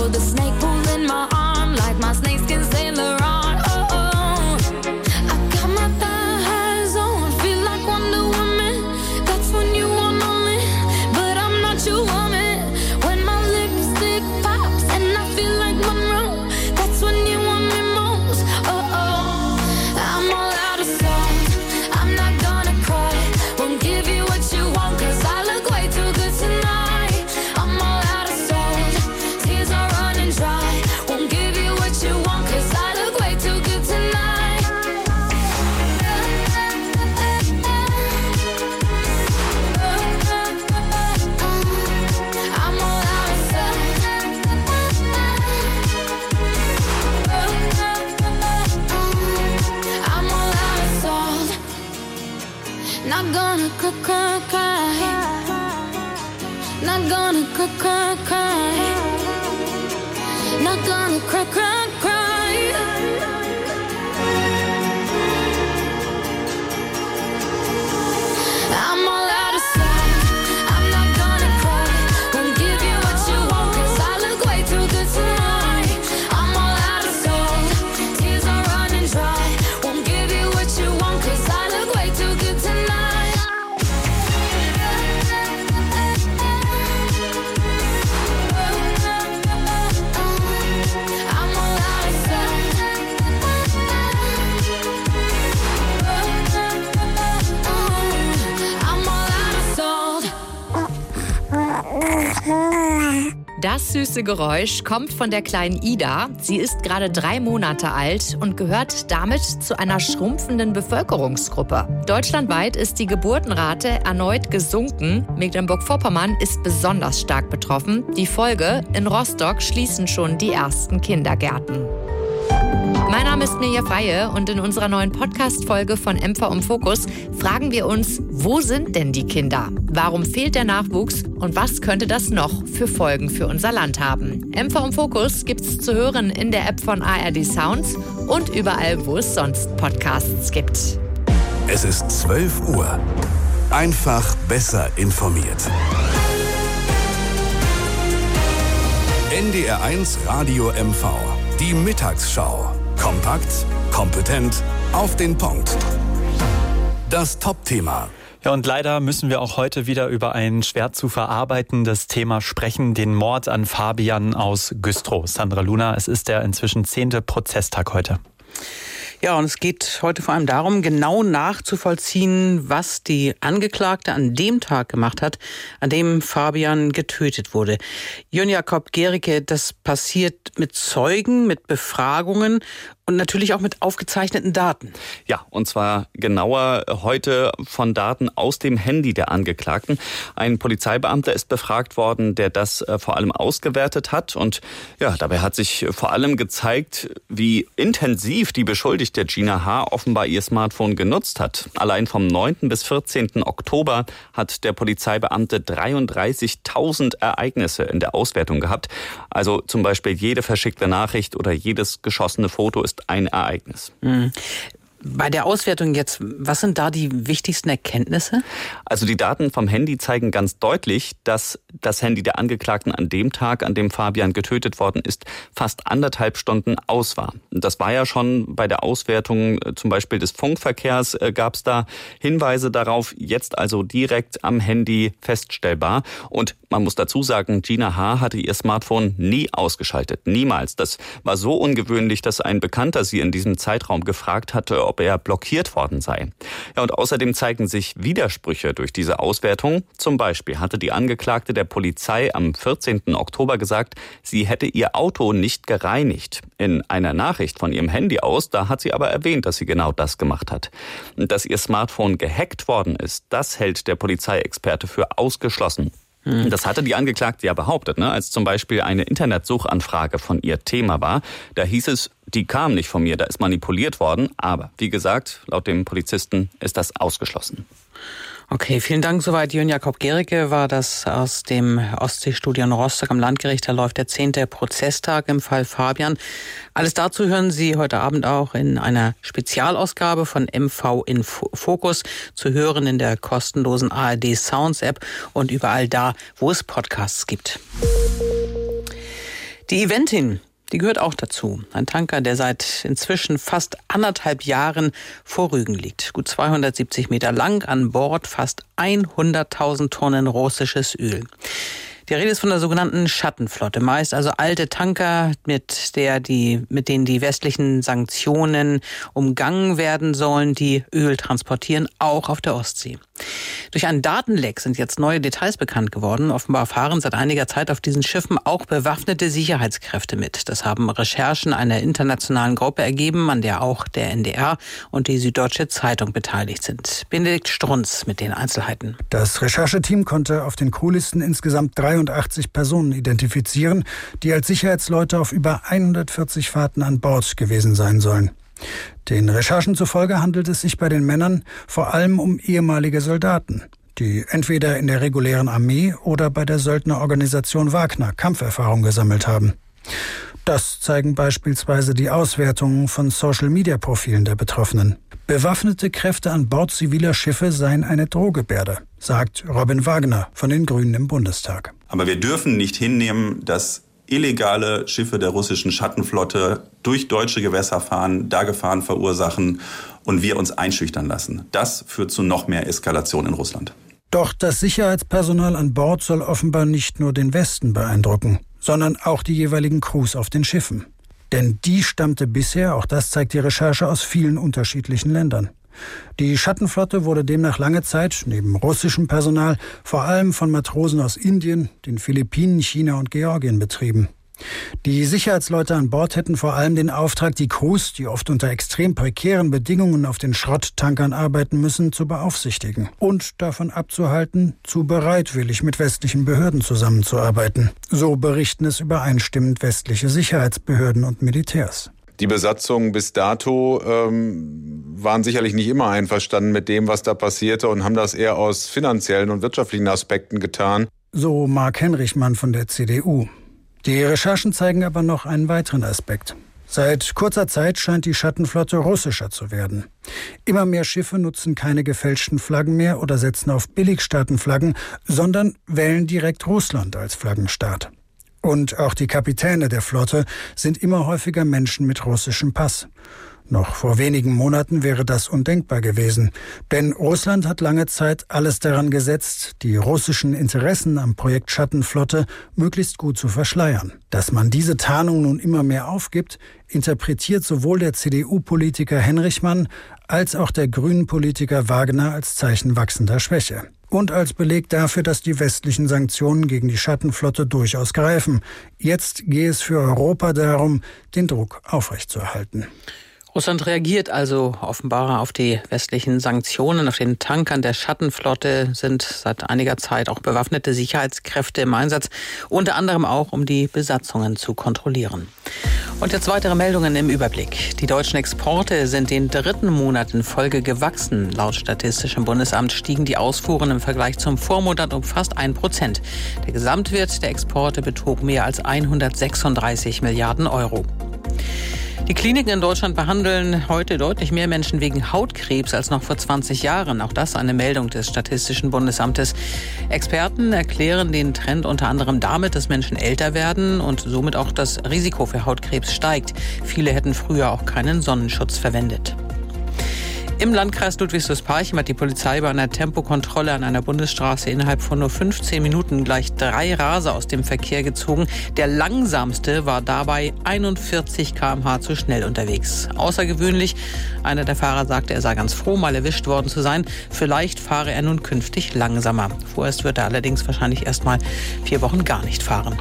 feel the snake pulling my arm like my snakeskin Saint Laurent. Oh, oh. I got my thighs on, feel like Wonder Woman. That's when you want me, but I'm not your woman. When my lipstick pops and I feel like Monroe, that's when you want me most. Oh, oh. I'm all out of salt, I'm not gonna cry. Won't give you what you want, cause I look way too good tonight. I'm all out of salt, tears are running dry. Won't give you what you want, cause I look way too good tonight. I'm all out of salt. I'm all out of salt. Not gonna cry. Not gonna cry. Not gonna cry. I'm all out of salt. I'm not gonna cry. Won't give you what you want, cause I look way too good tonight. I'm all out of salt. Tears are running dry. Won't give you what you want, cause I look way too good tonight. I'm all out of salt. I'm all out of salt. Das süße Geräusch kommt von der kleinen Ida. Sie ist gerade 3 Monate alt und gehört damit zu einer schrumpfenden Bevölkerungsgruppe. Deutschlandweit ist die Geburtenrate erneut gesunken. Mecklenburg-Vorpommern ist besonders stark betroffen. Die Folge: in Rostock schließen schon die ersten Kindergärten. Mein Name ist Mirja Freie und in unserer neuen Podcast-Folge von MV im Fokus fragen wir uns, wo sind denn die Kinder? Warum fehlt der Nachwuchs und was könnte das noch für Folgen für unser Land haben? MV im Fokus gibt's zu hören in der App von ARD Sounds und überall, wo es sonst Podcasts gibt. Es ist 12 Uhr. Einfach besser informiert. NDR 1 Radio MV. Die Mittagsschau. Kompakt, kompetent, auf den Punkt. Das Top-Thema. Ja, und leider müssen wir auch heute wieder über ein schwer zu verarbeitendes Thema sprechen, den Mord an Fabian aus Güstrow. Sandra Luna, es ist der inzwischen 10. Prozesstag heute. Ja, und es geht heute vor allem darum, genau nachzuvollziehen, was die Angeklagte an dem Tag gemacht hat, an dem Fabian getötet wurde. Jörn Jakob Gericke, das passiert mit Zeugen, mit Befragungen und natürlich auch mit aufgezeichneten Daten. Ja, und zwar genauer heute von Daten aus dem Handy der Angeklagten. Ein Polizeibeamter ist befragt worden, der das vor allem ausgewertet hat. Und ja, dabei hat sich vor allem gezeigt, wie intensiv die Beschuldigte Gina H. offenbar ihr Smartphone genutzt hat. Allein vom 9. bis 14. Oktober hat der Polizeibeamte 33.000 Ereignisse in der Auswertung gehabt. Also zum Beispiel jede verschickte Nachricht oder jedes geschossene Foto ist ein Ereignis. Bei der Auswertung jetzt, was sind da die wichtigsten Erkenntnisse? Also die Daten vom Handy zeigen ganz deutlich, dass das Handy der Angeklagten an dem Tag, an dem Fabian getötet worden ist, fast 1,5 Stunden aus war. Das war ja schon bei der Auswertung zum Beispiel des Funkverkehrs, gab es da Hinweise darauf, jetzt also direkt am Handy feststellbar. Und man muss dazu sagen, Gina H. hatte ihr Smartphone nie ausgeschaltet, niemals. Das war so ungewöhnlich, dass ein Bekannter sie in diesem Zeitraum gefragt hatte, ob er blockiert worden sei. Ja, und außerdem zeigen sich Widersprüche durch diese Auswertung. Zum Beispiel hatte die Angeklagte der Polizei am 14. Oktober gesagt, sie hätte ihr Auto nicht gereinigt. In einer Nachricht von ihrem Handy aus, da hat sie aber erwähnt, dass sie genau das gemacht hat. Und dass ihr Smartphone gehackt worden ist, das hält der Polizeiexperte für ausgeschlossen. Das hatte die Angeklagte ja behauptet, ne? Als zum Beispiel eine Internetsuchanfrage von ihr Thema war. Da hieß es, die kam nicht von mir, da ist manipuliert worden. Aber wie gesagt, laut dem Polizisten ist das ausgeschlossen. Okay, vielen Dank. Soweit Jörn Jakob Gericke war das aus dem Ostseestudio in Rostock am Landgericht. Da läuft der 10. Prozesstag im Fall Fabian. Alles dazu hören Sie heute Abend auch in einer Spezialausgabe von MV in Fokus, zu hören in der kostenlosen ARD Sounds App und überall da, wo es Podcasts gibt. Die Eventin, die gehört auch dazu. Ein Tanker, der seit inzwischen fast 1,5 Jahren vor Rügen liegt. Gut 270 Meter lang, an Bord fast 100.000 Tonnen russisches Öl. Die Rede ist von der sogenannten Schattenflotte, meist also alte Tanker, mit denen die westlichen Sanktionen umgangen werden sollen, die Öl transportieren, auch auf der Ostsee. Durch einen Datenleck sind jetzt neue Details bekannt geworden. Offenbar fahren seit einiger Zeit auf diesen Schiffen auch bewaffnete Sicherheitskräfte mit. Das haben Recherchen einer internationalen Gruppe ergeben, an der auch der NDR und die Süddeutsche Zeitung beteiligt sind. Benedikt Strunz mit den Einzelheiten. Das Rechercheteam konnte auf den Crewlisten insgesamt 83 Personen identifizieren, die als Sicherheitsleute auf über 140 Fahrten an Bord gewesen sein sollen. Den Recherchen zufolge handelt es sich bei den Männern vor allem um ehemalige Soldaten, die entweder in der regulären Armee oder bei der Söldnerorganisation Wagner Kampferfahrung gesammelt haben. Das zeigen beispielsweise die Auswertungen von Social-Media-Profilen der Betroffenen. Bewaffnete Kräfte an Bord ziviler Schiffe seien eine Drohgebärde, sagt Robin Wagner von den Grünen im Bundestag. Aber wir dürfen nicht hinnehmen, dass illegale Schiffe der russischen Schattenflotte durch deutsche Gewässer fahren, da Gefahren verursachen und wir uns einschüchtern lassen. Das führt zu noch mehr Eskalation in Russland. Doch das Sicherheitspersonal an Bord soll offenbar nicht nur den Westen beeindrucken, sondern auch die jeweiligen Crews auf den Schiffen. Denn die stammte bisher, auch das zeigt die Recherche, aus vielen unterschiedlichen Ländern. Die Schattenflotte wurde demnach lange Zeit, neben russischem Personal, vor allem von Matrosen aus Indien, den Philippinen, China und Georgien betrieben. Die Sicherheitsleute an Bord hätten vor allem den Auftrag, die Crews, die oft unter extrem prekären Bedingungen auf den Schrotttankern arbeiten müssen, zu beaufsichtigen und davon abzuhalten, zu bereitwillig mit westlichen Behörden zusammenzuarbeiten. So berichten es übereinstimmend westliche Sicherheitsbehörden und Militärs. Die Besatzungen bis dato waren sicherlich nicht immer einverstanden mit dem, was da passierte und haben das eher aus finanziellen und wirtschaftlichen Aspekten getan. So Marc Henrichmann von der CDU. Die Recherchen zeigen aber noch einen weiteren Aspekt. Seit kurzer Zeit scheint die Schattenflotte russischer zu werden. Immer mehr Schiffe nutzen keine gefälschten Flaggen mehr oder setzen auf Billigstaatenflaggen, sondern wählen direkt Russland als Flaggenstaat. Und auch die Kapitäne der Flotte sind immer häufiger Menschen mit russischem Pass. Noch vor wenigen Monaten wäre das undenkbar gewesen. Denn Russland hat lange Zeit alles daran gesetzt, die russischen Interessen am Projekt Schattenflotte möglichst gut zu verschleiern. Dass man diese Tarnung nun immer mehr aufgibt, interpretiert sowohl der CDU-Politiker Henrichmann als auch der Grünen-Politiker Wagner als Zeichen wachsender Schwäche. Und als Beleg dafür, dass die westlichen Sanktionen gegen die Schattenflotte durchaus greifen. Jetzt gehe es für Europa darum, den Druck aufrechtzuerhalten. Russland reagiert also offenbar auf die westlichen Sanktionen. Auf den Tankern der Schattenflotte sind seit einiger Zeit auch bewaffnete Sicherheitskräfte im Einsatz, unter anderem auch, um die Besatzungen zu kontrollieren. Und jetzt weitere Meldungen im Überblick. Die deutschen Exporte sind den 3. Monat in Folge gewachsen. Laut Statistischem Bundesamt stiegen die Ausfuhren im Vergleich zum Vormonat um fast 1%. Der Gesamtwert der Exporte betrug mehr als 136 Milliarden Euro. Die Kliniken in Deutschland behandeln heute deutlich mehr Menschen wegen Hautkrebs als noch vor 20 Jahren. Auch das eine Meldung des Statistischen Bundesamtes. Experten erklären den Trend unter anderem damit, dass Menschen älter werden und somit auch das Risiko für Hautkrebs steigt. Viele hätten früher auch keinen Sonnenschutz verwendet. Im Landkreis Ludwigsburg-Parchim hat die Polizei bei einer Tempokontrolle an einer Bundesstraße innerhalb von nur 15 Minuten gleich 3 Raser aus dem Verkehr gezogen. Der langsamste war dabei 41 km/h zu schnell unterwegs. Außergewöhnlich. Einer der Fahrer sagte, er sei ganz froh, mal erwischt worden zu sein. Vielleicht fahre er nun künftig langsamer. Vorerst wird er allerdings wahrscheinlich erst mal 4 Wochen gar nicht fahren.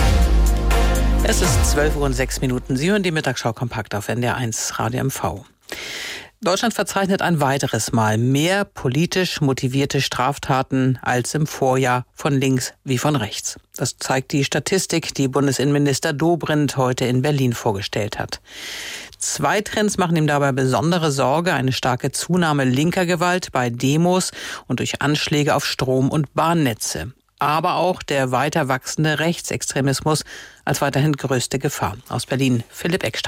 Es ist 12:06 Uhr. Sie hören die Mittagsschau kompakt auf NDR1 Radio MV. Deutschland verzeichnet ein weiteres Mal mehr politisch motivierte Straftaten als im Vorjahr von links wie von rechts. Das zeigt die Statistik, die Bundesinnenminister Dobrindt heute in Berlin vorgestellt hat. 2 Trends machen ihm dabei besondere Sorge: eine starke Zunahme linker Gewalt bei Demos und durch Anschläge auf Strom- und Bahnnetze. Aber auch der weiter wachsende Rechtsextremismus als weiterhin größte Gefahr. Aus Berlin, Philipp Eckstein.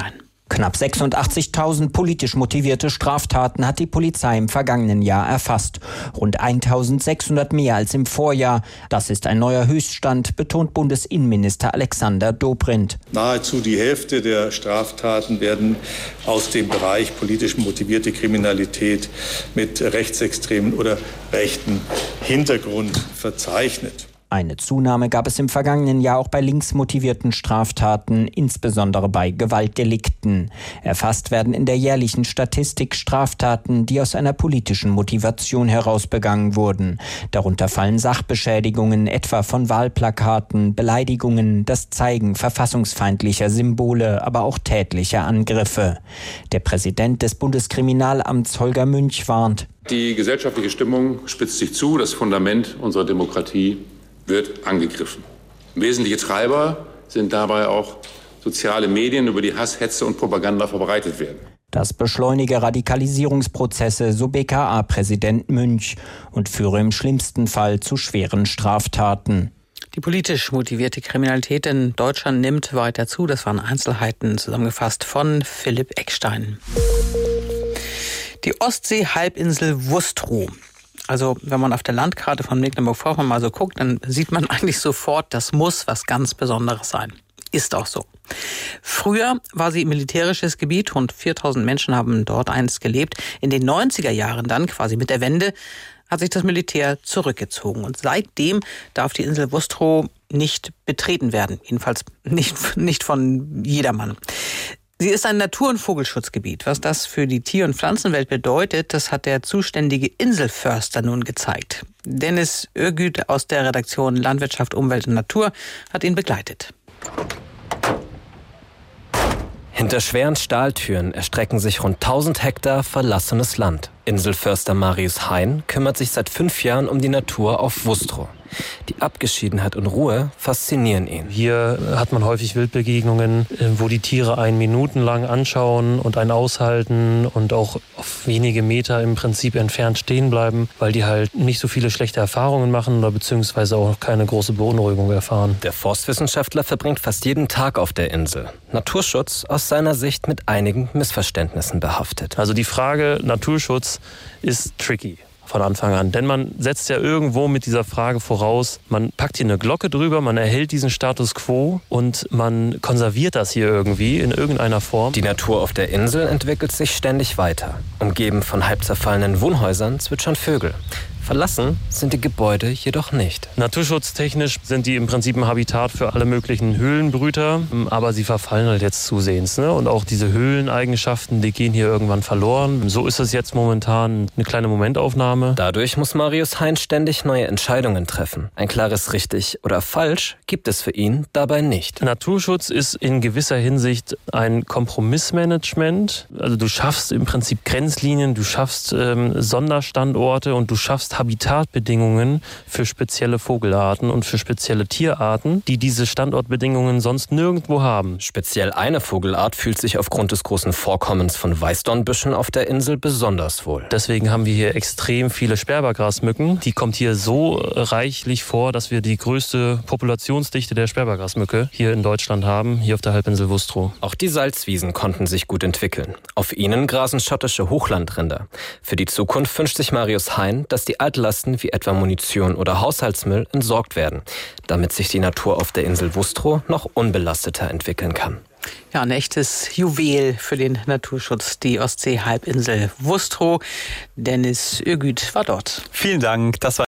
Knapp 86.000 politisch motivierte Straftaten hat die Polizei im vergangenen Jahr erfasst. Rund 1.600 mehr als im Vorjahr. Das ist ein neuer Höchststand, betont Bundesinnenminister Alexander Dobrindt. Nahezu die Hälfte der Straftaten werden aus dem Bereich politisch motivierte Kriminalität mit rechtsextremen oder rechten Hintergrund verzeichnet. Eine Zunahme gab es im vergangenen Jahr auch bei linksmotivierten Straftaten, insbesondere bei Gewaltdelikten. Erfasst werden in der jährlichen Statistik Straftaten, die aus einer politischen Motivation heraus begangen wurden. Darunter fallen Sachbeschädigungen, etwa von Wahlplakaten, Beleidigungen, das Zeigen verfassungsfeindlicher Symbole, aber auch tätliche Angriffe. Der Präsident des Bundeskriminalamts, Holger Münch, warnt: Die gesellschaftliche Stimmung spitzt sich zu, das Fundament unserer Demokratie wird angegriffen. Wesentliche Treiber sind dabei auch soziale Medien, über die Hass, Hetze und Propaganda verbreitet werden. Das beschleunige Radikalisierungsprozesse, so BKA-Präsident Münch, und führe im schlimmsten Fall zu schweren Straftaten. Die politisch motivierte Kriminalität in Deutschland nimmt weiter zu. Das waren Einzelheiten zusammengefasst von Philipp Eckstein. Die Ostsee-Halbinsel Wustrow. Also wenn man auf der Landkarte von Mecklenburg-Vorpommern mal so guckt, dann sieht man eigentlich sofort, das muss was ganz Besonderes sein. Ist auch so. Früher war sie militärisches Gebiet, rund 4.000 Menschen haben dort einst gelebt. In den 90er Jahren dann, quasi mit der Wende, hat sich das Militär zurückgezogen. Und seitdem darf die Insel Wustrow nicht betreten werden. Jedenfalls nicht von jedermann. Sie ist ein Natur- und Vogelschutzgebiet. Was das für die Tier- und Pflanzenwelt bedeutet, das hat der zuständige Inselförster nun gezeigt. Dennis Ögüt aus der Redaktion Landwirtschaft, Umwelt und Natur hat ihn begleitet. Hinter schweren Stahltüren erstrecken sich rund 1000 Hektar verlassenes Land. Inselförster Marius Hein kümmert sich seit 5 Jahren um die Natur auf Wustrow. Die Abgeschiedenheit und Ruhe faszinieren ihn. Hier hat man häufig Wildbegegnungen, wo die Tiere einen minutenlang anschauen und einen aushalten und auch auf wenige Meter im Prinzip entfernt stehen bleiben, weil die halt nicht so viele schlechte Erfahrungen machen oder beziehungsweise auch keine große Beunruhigung erfahren. Der Forstwissenschaftler verbringt fast jeden Tag auf der Insel. Naturschutz aus seiner Sicht mit einigen Missverständnissen behaftet. Also die Frage Naturschutz ist tricky von Anfang an. Denn man setzt ja irgendwo mit dieser Frage voraus, man packt hier eine Glocke drüber, man erhält diesen Status quo und man konserviert das hier irgendwie in irgendeiner Form. Die Natur auf der Insel entwickelt sich ständig weiter. Umgeben von halb zerfallenen Wohnhäusern zwitschern Vögel. Verlassen sind die Gebäude jedoch nicht. Naturschutztechnisch sind die im Prinzip ein Habitat für alle möglichen Höhlenbrüter, aber sie verfallen halt jetzt zusehends. Ne? Und auch diese Höhleneigenschaften, die gehen hier irgendwann verloren. So ist es jetzt momentan eine kleine Momentaufnahme. Dadurch muss Marius Hein ständig neue Entscheidungen treffen. Ein klares richtig oder falsch gibt es für ihn dabei nicht. Naturschutz ist in gewisser Hinsicht ein Kompromissmanagement. Also du schaffst im Prinzip Grenzlinien, du schaffst Sonderstandorte und du schaffst Habitatbedingungen für spezielle Vogelarten und für spezielle Tierarten, die diese Standortbedingungen sonst nirgendwo haben. Speziell eine Vogelart fühlt sich aufgrund des großen Vorkommens von Weißdornbüschen auf der Insel besonders wohl. Deswegen haben wir hier extrem viele Sperbergrasmücken. Die kommt hier so reichlich vor, dass wir die größte Populationsdichte der Sperbergrasmücke hier in Deutschland haben, hier auf der Halbinsel Wustrow. Auch die Salzwiesen konnten sich gut entwickeln. Auf ihnen grasen schottische Hochlandrinder. Für die Zukunft wünscht sich Marius Hein, dass die Altlasten wie etwa Munition oder Haushaltsmüll entsorgt werden, damit sich die Natur auf der Insel Wustrow noch unbelasteter entwickeln kann. Ja, ein echtes Juwel für den Naturschutz, die Ostsee-Halbinsel Wustrow. Dennis Ögüt war dort. Vielen Dank. Das war